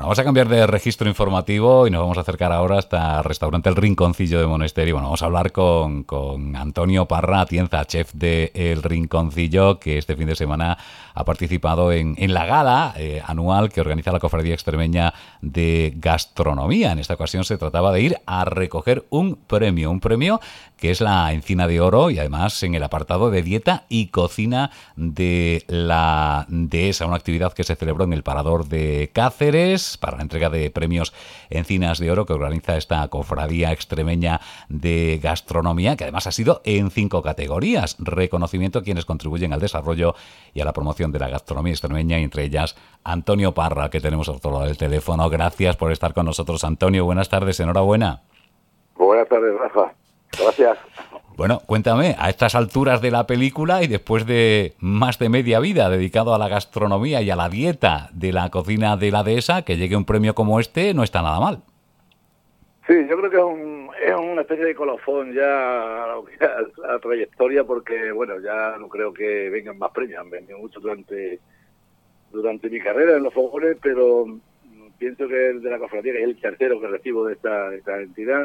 Bueno, vamos a cambiar de registro informativo y nos vamos a acercar ahora hasta el restaurante El Rinconcillo de Monesterio. Bueno, vamos a hablar con Antonio Parra Atienza, chef de El Rinconcillo, que este fin de semana ha participado en la gala anual que organiza la Cofradía Extremeña de Gastronomía. En esta ocasión se trataba de ir a recoger un premio que es la Encina de Oro, y además en el apartado de dieta y cocina de la Dehesa, una actividad que se celebró en el Parador de Cáceres para la entrega de premios Encinas de Oro que organiza esta Cofradía Extremeña de Gastronomía, que además ha sido en 5 categorías. Reconocimiento a quienes contribuyen al desarrollo y a la promoción de la gastronomía extremeña, y entre ellas Antonio Parra, que tenemos al otro lado del teléfono. Gracias por estar con nosotros, Antonio. Buenas tardes, enhorabuena. Buenas tardes, Rafa. Gracias. Bueno, cuéntame, a estas alturas de la película y después de más de media vida dedicado a la gastronomía y a la dieta de la cocina de la Dehesa, que llegue un premio como este no está nada mal. Sí, yo creo que es una especie de colofón ya a la trayectoria, porque, bueno, ya no creo que vengan más premios. Han venido muchos durante mi carrera en los fogones, pero pienso que el de la cofradía, que es el tercero que recibo de esta entidad,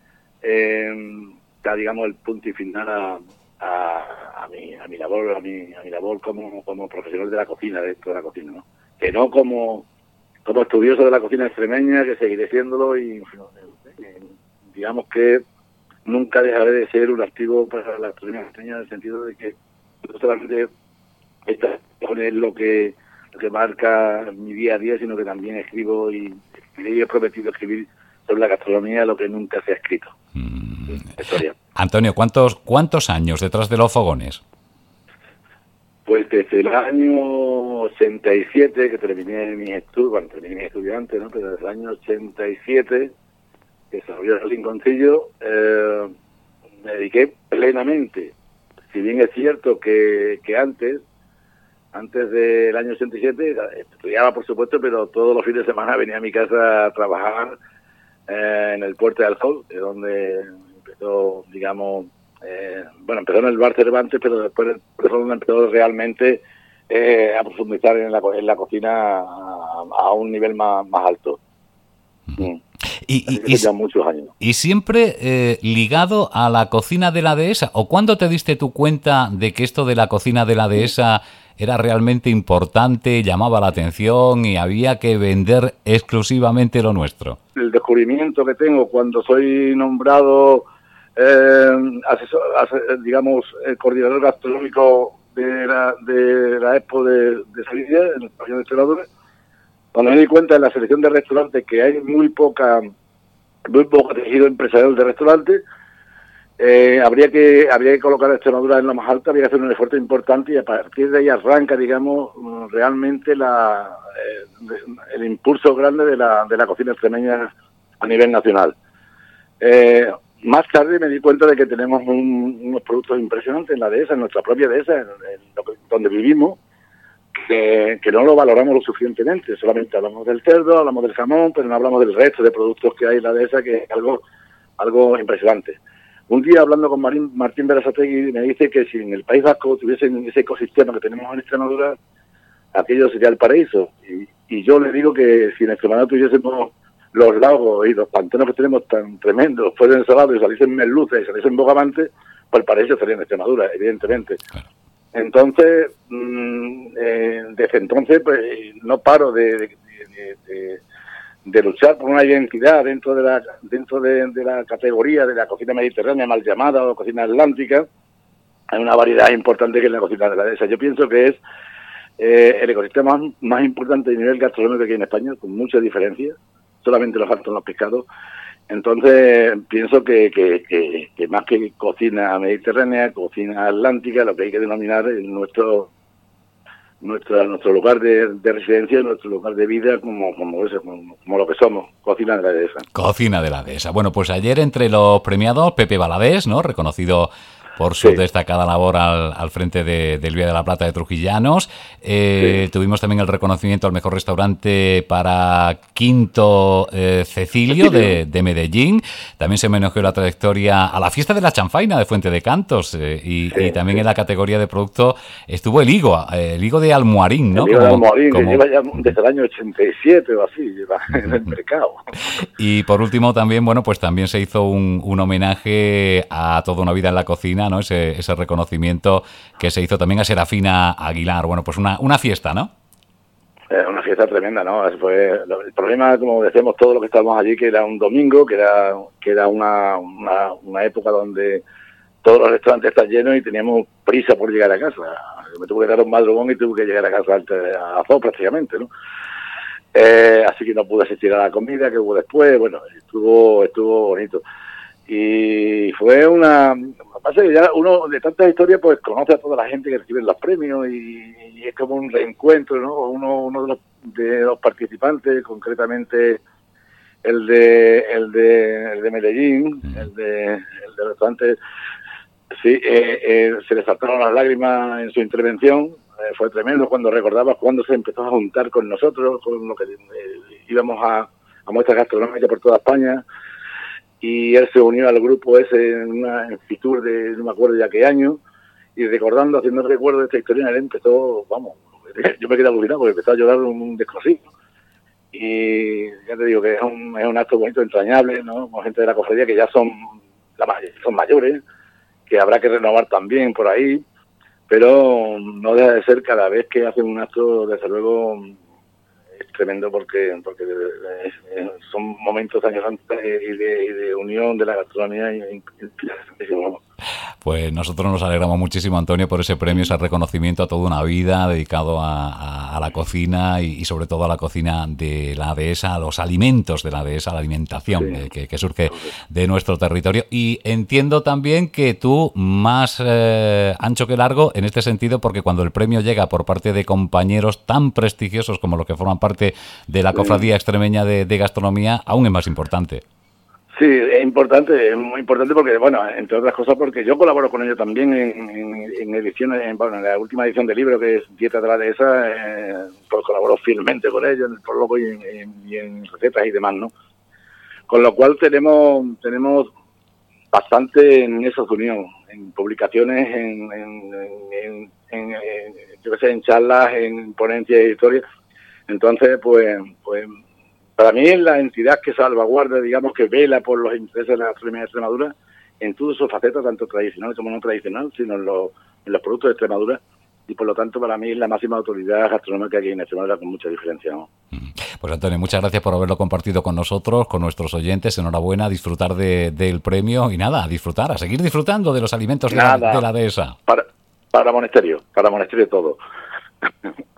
da, digamos, el punto y final a mi labor como profesional de la cocina, dentro de la cocina, ¿no? Que no como estudioso de la cocina extremeña, que seguiré siéndolo, y digamos que nunca dejaré de ser un activo para la cocina extremeña, en el sentido de que no solamente esta es lo que marca mi día a día, sino que también escribo y he prometido escribir sobre la gastronomía lo que nunca se ha escrito. Historia. Antonio, ¿cuántos años detrás de los fogones? Pues desde el año 87, que terminé mis estudiantes, ¿no? Pero desde el año 87, que desarrollé El Rinconcillo, me dediqué plenamente. Si bien es cierto que antes del año 87, estudiaba, por supuesto, pero todos los fines de semana venía a mi casa a trabajar en el Puerto del Sol, de donde empezó, digamos, empezó en el Bar Cervantes, pero después empezó realmente a profundizar en la cocina a un nivel más alto. Y ya muchos años. ¿Y siempre ligado a la cocina de la Dehesa? ¿O cuándo te diste tu cuenta de que esto de la cocina de la Dehesa era realmente importante, llamaba la atención y había que vender exclusivamente lo nuestro? El descubrimiento que tengo cuando soy nombrado coordinador gastronómico de la Expo de Sevilla, en el pabellón de Extremadura, cuando me di cuenta de la selección de restaurantes, que hay muy poco tejido empresarial de restaurantes, habría que colocar a Extremadura en lo más alto, habría que hacer un esfuerzo importante, y a partir de ahí arranca, digamos, realmente el impulso grande de la cocina extremeña a nivel nacional. Más tarde me di cuenta de que tenemos unos productos impresionantes en la Dehesa, en nuestra propia Dehesa, donde vivimos, que no lo valoramos lo suficientemente. Solamente hablamos del cerdo, hablamos del jamón, pero no hablamos del resto de productos que hay en la Dehesa, que es algo impresionante. Un día, hablando con Martín Berasategui, me dice que si en el País Vasco tuviesen ese ecosistema que tenemos en Extremadura, aquello sería el paraíso. Y yo le digo que si en Extremadura tuviésemos los lagos y los pantanos que tenemos tan tremendos, fuesen salados y saliesen merluces y saliesen bogavantes, pues el paraíso sería en Extremadura, evidentemente. Claro. Entonces, desde entonces, pues no paro de luchar por una identidad dentro de la categoría de la cocina mediterránea mal llamada, o cocina atlántica. Hay una variedad importante que es la cocina de la Dehesa. Yo pienso que es el ecosistema más importante a nivel gastronómico que hay en España, con mucha diferencia. Solamente nos faltan los pescados. Entonces pienso que más que cocina mediterránea, cocina atlántica, lo que hay que denominar es nuestro lugar de residencia, nuestro lugar de vida, como lo que somos, cocina de la Dehesa. Cocina de la Dehesa. Bueno, pues ayer entre los premiados, Pepe Valadés, ¿no? Reconocido por su destacada labor al frente del Vía de la Plata de Trujillanos. Tuvimos también el reconocimiento al mejor restaurante para Quinto Cecilio de Medellín. También se homenajeó la trayectoria a la fiesta de la chanfaina de Fuente de Cantos y también en la categoría de producto estuvo el higo de Almoharín, ¿no? El higo de Almoharín, que lleva ya desde el año 87 o así, lleva en el mercado. Y por último también, bueno, pues también se hizo un homenaje a Toda una vida en la cocina, ¿no? Ese reconocimiento que se hizo también a Serafina Aguilar. Bueno, pues una fiesta, ¿no? Una fiesta tremenda, ¿no? El problema, como decíamos todos los que estábamos allí, que era un domingo, que era una época donde todos los restaurantes están llenos y teníamos prisa por llegar a casa. Me tuve que dar un madrugón y tuve que llegar a casa antes a las 2 prácticamente, ¿no? Así que no pude asistir a la comida que hubo después. Bueno, estuvo bonito. Y fue pasa que ya uno de tantas historias pues conoce a toda la gente que recibe los premios y es como un reencuentro, ¿no? Uno de los participantes, concretamente el de Medellín, el del restaurante, sí, se le saltaron las lágrimas en su intervención. Fue tremendo cuando recordaba cuando se empezó a juntar con nosotros, con lo que íbamos a muestras gastronómicas por toda España. Y él se unió al grupo ese en Fitur de no me acuerdo ya qué año, y recordando, haciendo el recuerdo de esta historia, él empezó, vamos, yo me quedé alucinado porque empezó a llorar un descosido. Y ya te digo que es un acto bonito, entrañable, ¿no? Con gente de la cofradía que ya son mayores, que habrá que renovar también por ahí, pero no deja de ser cada vez que hacen un acto, desde luego, tremendo porque son momentos añorantes y de unión de la gastronomía. Pues nosotros nos alegramos muchísimo, Antonio, por ese premio, ese reconocimiento a toda una vida dedicado a la cocina y sobre todo a la cocina de la dehesa, a los alimentos de la dehesa, a la alimentación que surge de nuestro territorio. Y entiendo también que tú, más ancho que largo, en este sentido, porque cuando el premio llega por parte de compañeros tan prestigiosos como los que forman parte de la Cofradía Extremeña de Gastronomía, aún es más importante. Sí, es muy importante porque, bueno, entre otras cosas porque yo colaboro con ellos también en ediciones, en la última edición del libro que es Dieta de la Dehesa, pues colaboro fielmente con ellos en el prólogo y en recetas y demás, ¿no? Con lo cual tenemos bastante en esa unión, en publicaciones, yo qué sé, en charlas, en ponencias y historias. Entonces, pues para mí es la entidad que salvaguarda, digamos, que vela por los intereses de la gastronomía de Extremadura en todas sus facetas, tanto tradicional como no tradicional, sino en los productos de Extremadura. Y por lo tanto, para mí es la máxima autoridad gastronómica aquí en Extremadura, con mucha diferencia, ¿no? Pues Antonio, muchas gracias por haberlo compartido con nosotros, con nuestros oyentes. Enhorabuena, a disfrutar del premio y nada, a seguir disfrutando de los alimentos de la dehesa. Para Monesterio todo.